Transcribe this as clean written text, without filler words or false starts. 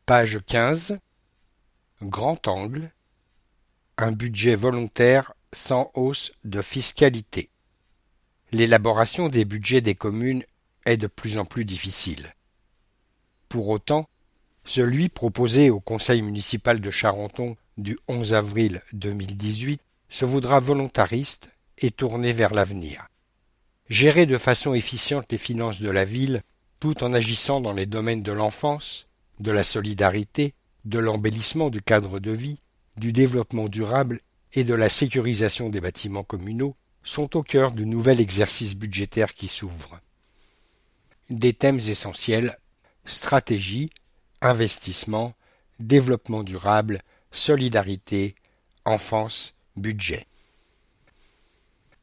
Page 15. Grand angle. Un budget volontaire sans hausse de fiscalité. L'élaboration des budgets des communes est de plus en plus difficile. Pour autant, celui proposé au conseil municipal de Charenton du 11 avril 2018 se voudra volontariste et tourné vers l'avenir. Gérer de façon efficiente les finances de la ville, tout en agissant dans les domaines de l'enfance, de la solidarité, de l'embellissement du cadre de vie, du développement durable et de la sécurisation des bâtiments communaux, sont au cœur du nouvel exercice budgétaire qui s'ouvre. Des thèmes essentiels: stratégie, investissement, développement durable, solidarité, enfance, budget.